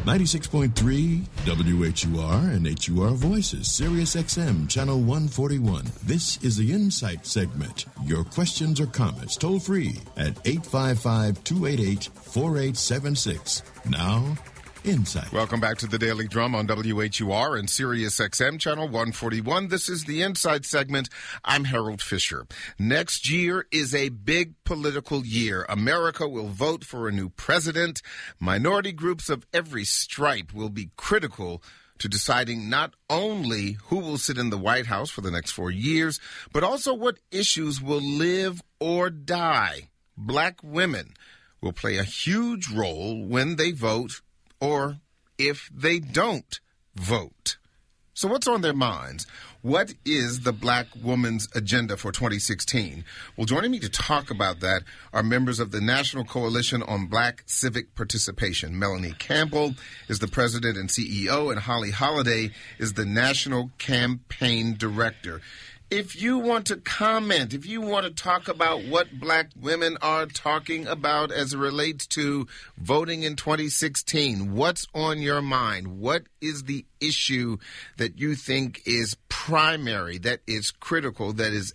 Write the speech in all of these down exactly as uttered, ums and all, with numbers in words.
ninety-six point three W H U R and H U R Voices, Sirius X M, Channel one forty-one. This is the Insight segment. Your questions or comments toll free at eight five five, two eight eight, four eight seven six. Now, Insight. Welcome back to the Daily Drum on W H U R and Sirius X M, Channel one forty-one. This is the Insight segment. I'm Harold Fisher. Next year is a big political year. America will vote for a new president. Minority groups of every stripe will be critical to deciding not only who will sit in the White House for the next four years, but also what issues will live or die. Black women will play a huge role when they vote or if they don't vote. So what's on their minds? What is the black woman's agenda for twenty sixteen? Well, joining me to talk about that are members of the National Coalition on Black Civic Participation. Melanie Campbell is the president and C E O, and Holly Holliday is the National Campaign Director. If you want to comment, if you want to talk about what black women are talking about as it relates to voting in twenty sixteen, what's on your mind? What is the issue that you think is primary, that is critical, that is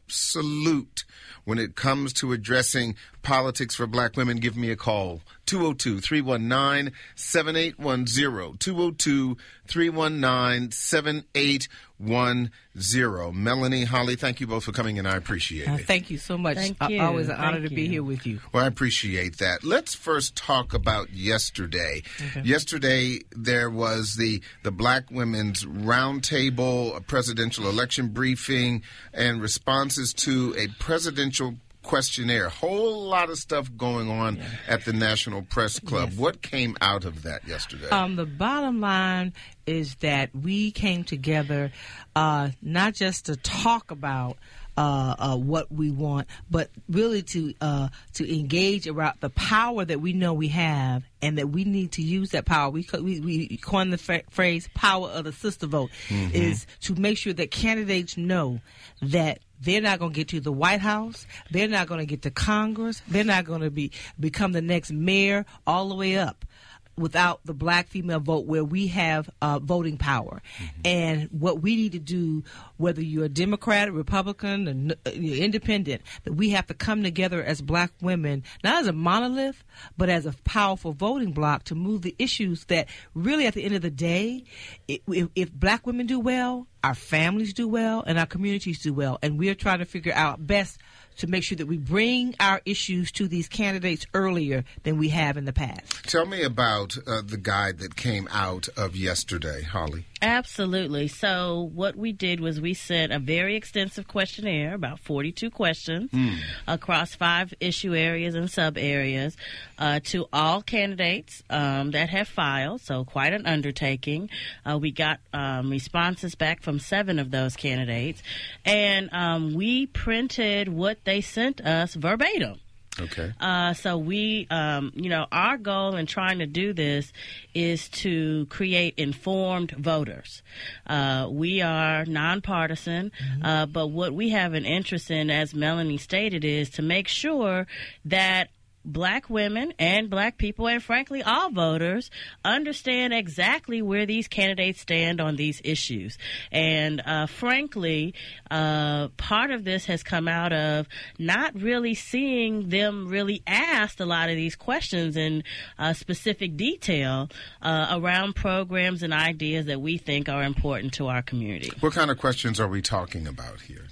absolute when it comes to addressing politics for black women? Give me a call. two oh two, three one nine, seven eight one zero. two oh two, three one nine, seven eight one zero. Melanie, Holly, thank you both for coming in. I appreciate uh, it. Thank you so much. Thank Uh, you. always an honor Thank to be you. here with you. Well, I appreciate that. Let's first talk about yesterday. Okay. Yesterday, there was the, the Black Women's Roundtable, a presidential election briefing, and responses to a presidential questionnaire. Whole lot of stuff going on Yeah. at the National Press Club. Yes. What came out of that yesterday? Um, the bottom line is that we came together uh, not just to talk about uh, uh, what we want, but really to uh, to engage around the power that we know we have and that we need to use that power. We co- we, we coined the fa- phrase "power of the sister vote," Mm-hmm. is to make sure that candidates know that they're not going to get to the White House. They're not going to get to Congress. They're not going to be become the next mayor all the way up without the black female vote, where we have uh, voting power. Mm-hmm. And what we need to do, whether you're a Democrat, a Republican, or uh, you're independent, that we have to come together as black women, not as a monolith, but as a powerful voting bloc to move the issues that really at the end of the day, if, if black women do well, our families do well, and our communities do well. And we're trying to figure out best to make sure that we bring our issues to these candidates earlier than we have in the past. Tell me about uh, the guide that came out of yesterday, Holly. Absolutely. So what we did was we sent a very extensive questionnaire, about forty-two questions, Mm. across five issue areas and sub areas uh, to all candidates um, that have filed, so quite an undertaking. Uh, we got um, responses back from seven of those candidates, and um, we printed what they sent us verbatim. Okay. Uh, so we, um, you know, our goal in trying to do this is to create informed voters. Uh, we are nonpartisan, mm-hmm. uh, but what we have an interest in, as Melanie stated, is to make sure that black women and black people, and frankly all voters, understand exactly where these candidates stand on these issues. And uh, frankly, uh, part of this has come out of not really seeing them really asked a lot of these questions in uh, specific detail uh, around programs and ideas that we think are important to our community. What kind of questions are we talking about here?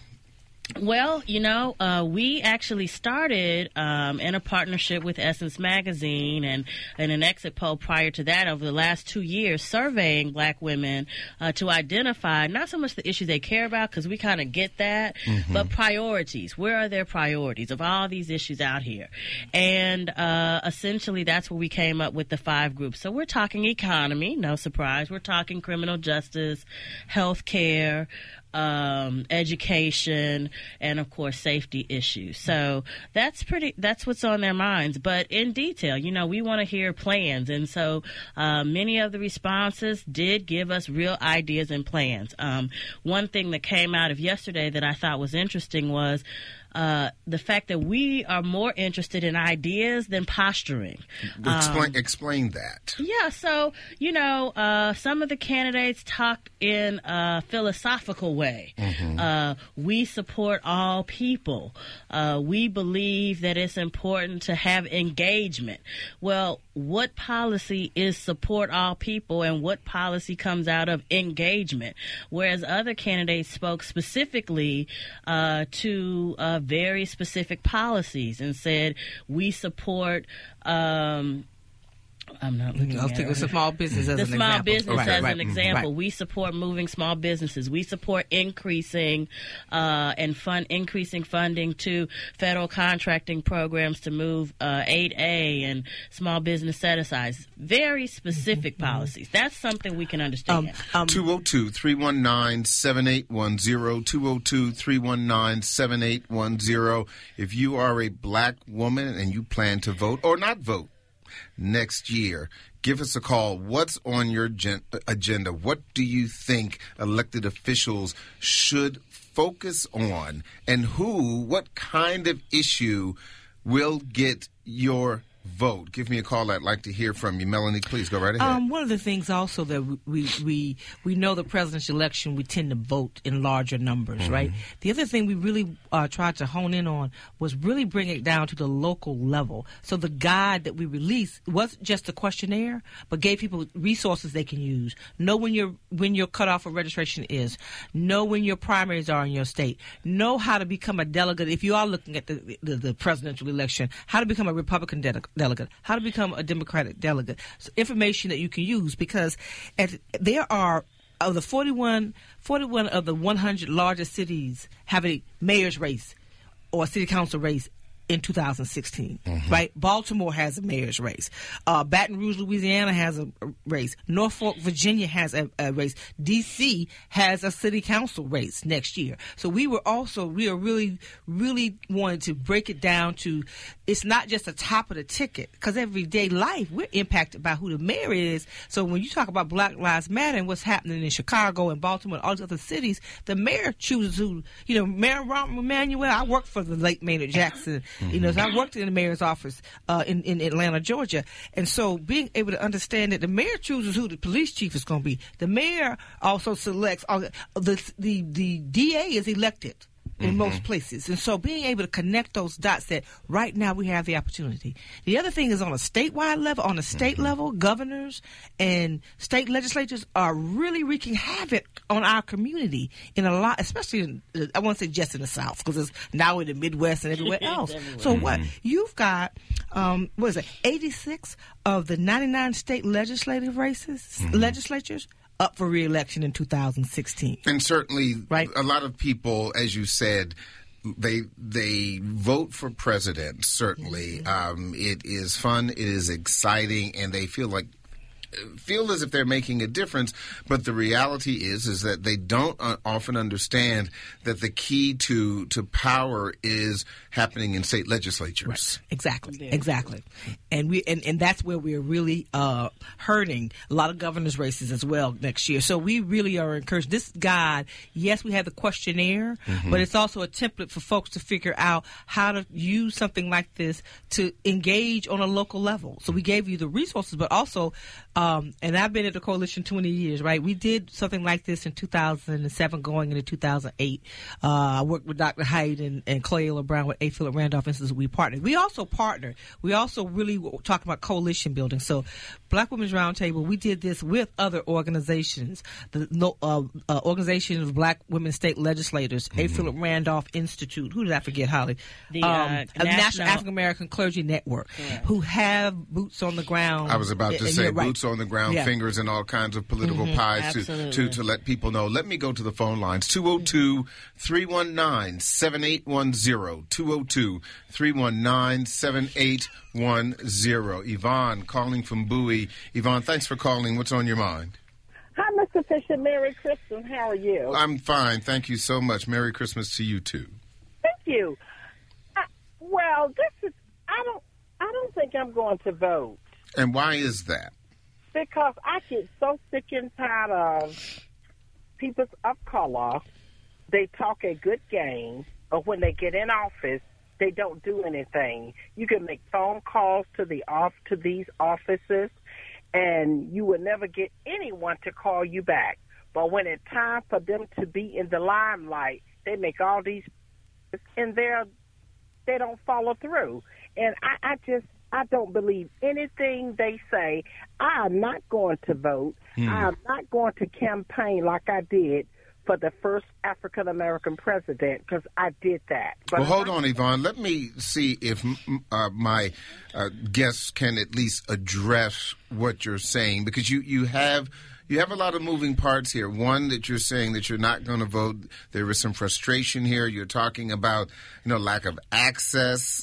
Well, you know, uh, we actually started um, in a partnership with Essence Magazine and, and an exit poll prior to that over the last two years surveying black women uh, to identify not so much the issues they care about, because we kind of get that, mm-hmm. but priorities. Where are their priorities of all these issues out here? And uh, essentially that's where we came up with the five groups. So we're talking economy, no surprise. We're talking criminal justice, health care, Um, education, and of course safety issues. So that's pretty that's what's on their minds, but in detail, you know, we want to hear plans. And so uh, many of the responses did give us real ideas and plans. Um, one thing that came out of yesterday that I thought was interesting was uh, the fact that we are more interested in ideas than posturing. Explain, Um, explain that. Yeah, so, you know, uh, some of the candidates talk in a philosophical way. Mm-hmm. Uh, we support all people. Uh, we believe that it's important to have engagement. Well, what policy is support all people and what policy comes out of engagement? Whereas other candidates spoke specifically uh, to uh, very specific policies and said, we support... Um, I'm not looking I'll at take it. the small business as the an small example. business Right, as right, an example. right. We support moving small businesses. We support increasing uh, and fund increasing funding to federal contracting programs to move uh, eight A and small business set asides. Very specific mm-hmm. policies. That's something we can understand. Um, um, two oh two, three one nine, seven eight one zero, two oh two, three one nine, seven eight one zero. If you are a black woman and you plan to vote or not vote next year, give us a call. What's on your gen- agenda? What do you think elected officials should focus on? And who, what kind of issue will get your vote? Give me a call. I'd like to hear from you. Melanie, please go right ahead. Um, one of the things also that we we we know the presidential election, we tend to vote in larger numbers, mm-hmm. right? The other thing we really uh, tried to hone in on was really bring it down to the local level. So the guide that we released wasn't just a questionnaire, but gave people resources they can use. Know when your when your cutoff for registration is. Know when your primaries are in your state. Know how to become a delegate if you are looking at the the, the presidential election. How to become a Republican delegate. delegate, how to become a Democratic delegate. So information that you can use, because at, there are, of the forty-one, forty-one of the one hundred largest cities have a mayor's race or a city council race in two thousand sixteen, mm-hmm. right? Baltimore has a mayor's race. Uh, Baton Rouge, Louisiana has a, a race. Norfolk, Virginia has a, a race. D C has a city council race next year. So we were also, we are really, really wanting to break it down to, it's not just the top of the ticket, because everyday life, we're impacted by who the mayor is. So when you talk about Black Lives Matter and what's happening in Chicago and Baltimore and all these other cities, the mayor chooses who, you know, Mayor Rahm Emanuel, I worked for the late Maynard Jackson. Mm-hmm. You know, so I worked in the mayor's office uh, in, in Atlanta, Georgia. And so being able to understand that the mayor chooses who the police chief is going to be. The mayor also selects, uh, the, the, the D A is elected in mm-hmm. most places. And so being able to connect those dots that right now we have the opportunity. The other thing is on a statewide level, on a state mm-hmm. level, governors and state legislatures are really wreaking havoc on our community in a lot, especially in, I won't say just in the South, because it's now in the Midwest and everywhere else. everywhere. So mm-hmm. what? You've got, um, what is it, eighty-six of the ninety-nine state legislative races, mm-hmm. legislatures, up for re-election in two thousand sixteen. And certainly right? a lot of people, as you said, they they vote for president, certainly. Yes. Um, it is fun, it is exciting, and they feel like feel as if they're making a difference, but the reality is is that they don't uh, often understand that the key to to power is happening in state legislatures. Right. Exactly, yeah. exactly, and we and, and that's where we're really uh, hurting a lot of governors' races as well next year. So we really are encouraged. This guide, yes, we have the questionnaire, mm-hmm. but it's also a template for folks to figure out how to use something like this to engage on a local level. So we gave you the resources, but also. Um, and I've been at the coalition twenty years, right? We did something like this in two thousand seven going into two thousand eight. Uh, I worked with Doctor Hyde and, and Clayella Brown with A. Philip Randolph Institute. We partnered. We also partnered. We also really talk about coalition building. So Black Women's Roundtable, we did this with other organizations. The uh, uh, Organization of Black Women State Legislators, mm-hmm. A. Philip Randolph Institute. Who did I forget, Holly? The uh, um, National, National African American Clergy Network, yeah. who have boots on the ground. I was about to say right. boots on the ground, yeah. fingers in all kinds of political mm-hmm. pies to, to, to let people know. Let me go to the phone lines. two oh two, three one nine, seven eight one zero. two oh two, three one nine, seven eight one zero. Yvonne calling from Bowie. Yvonne, thanks for calling. What's on your mind? Hi, Mister Fisher. Merry Christmas. How are you? I'm fine. Thank you so much. Merry Christmas to you, too. Thank you. I, well, this is, I don't, I don't think I'm going to vote. And why is that? Because I get so sick and tired of people of color. They talk a good game. or when they get in office, they don't do anything. You can make phone calls to the off to these offices, and you will never get anyone to call you back. But when it's time for them to be in the limelight, they make all these, and they're they don't follow through. And I, I just I don't believe anything they say. I am not going to vote. Hmm. I am not going to campaign like I did for the first African American president, because I did that. But well, hold on, Yvonne. Let me see if uh, my uh, guests can at least address what you're saying, because you, you have you have a lot of moving parts here. One, that you're saying that you're not going to vote. There is some frustration here. You're talking about, you know, lack of access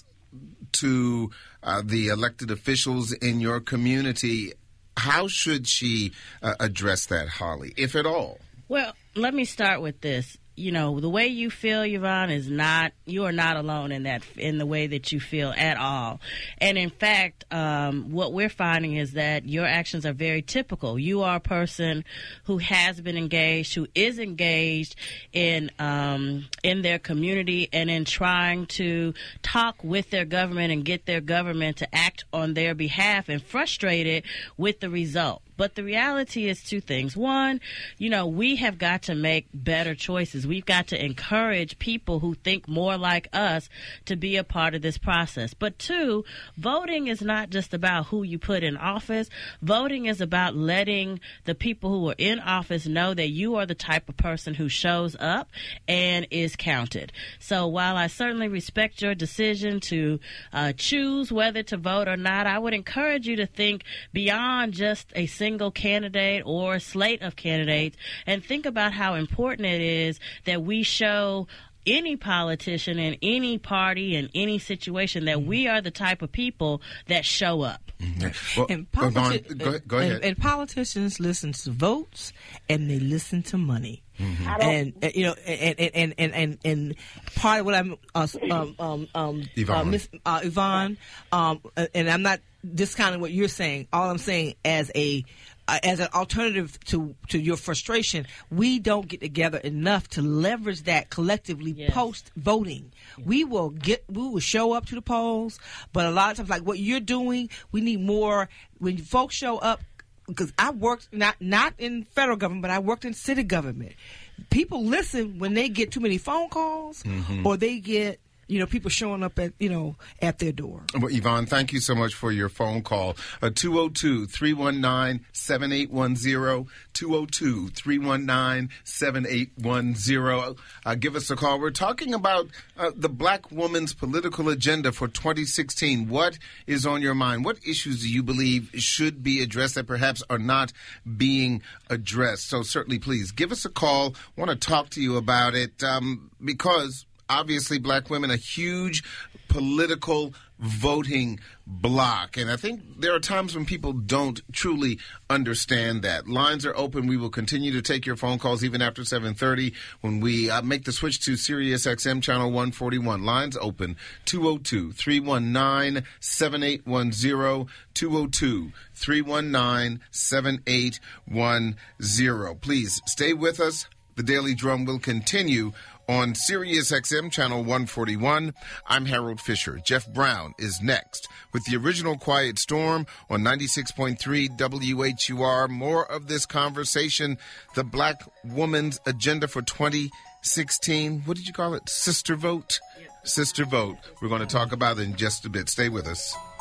to uh, the elected officials in your community. How should she uh, address that, Holly, if at all? Well, let me start with this. You know, the way you feel, Yvonne, is not, you are not alone in that, in the way that you feel at all. And in fact, um, what we're finding is that your actions are very typical. You are a person who has been engaged, who is engaged in, um, in their community and in trying to talk with their government and get their government to act on their behalf, and frustrated with the result. But the reality is two things. One, you know, we have got to make better choices. We've got to encourage people who think more like us to be a part of this process. But two, voting is not just about who you put in office. Voting is about letting the people who are in office know that you are the type of person who shows up and is counted. So while I certainly respect your decision to uh, choose whether to vote or not, I would encourage you to think beyond just a single single candidate or a slate of candidates, and think about how important it is that we show any politician in any party in any situation that we are the type of people that show up. Mm-hmm. Well, and, politi- Yvonne, go, go ahead. And, and politicians listen to votes, and they listen to money. Mm-hmm. And, and you know, and and, and and and part of what I'm, uh, um, um, um, Yvonne, uh, Miss uh, Yvonne, um, and I'm not discounting what you're saying. All I'm saying, as a uh, as an alternative to to your frustration, we don't get together enough to leverage that collectively yes. post voting. Yes. We will get, we will show up to the polls, but a lot of times, like what you're doing, we need more when folks show up. Because I worked not not in federal government, but I worked in city government. People listen when they get too many phone calls, mm-hmm. or they get, you know, people showing up at, you know, at their door. Well, Yvonne, thank you so much for your phone call. Uh, two oh two, three one nine, seven eight one zero, two oh two, three one nine, seven eight one zero. Uh, give us a call. We're talking about uh, the black woman's political agenda for twenty sixteen. What is on your mind? What issues do you believe should be addressed that perhaps are not being addressed? So certainly, please, give us a call. I want to talk to you about it um, because obviously, black women, a huge political voting bloc. And I think there are times when people don't truly understand that. Lines are open. We will continue to take your phone calls even after seven thirty when we uh, make the switch to Sirius X M Channel one forty-one. Lines open, two oh two, three one nine, seven eight one zero, two oh two, three one nine, seven eight one zero. Please stay with us. The Daily Drum will continue on Sirius X M Channel one forty-one. I'm Harold Fisher. Jeff Brown is next with the original Quiet Storm on ninety-six point three W H U R. More of this conversation, the black woman's agenda for twenty sixteen. What did you call it? Sister Vote? Sister Vote. We're going to talk about it in just a bit. Stay with us.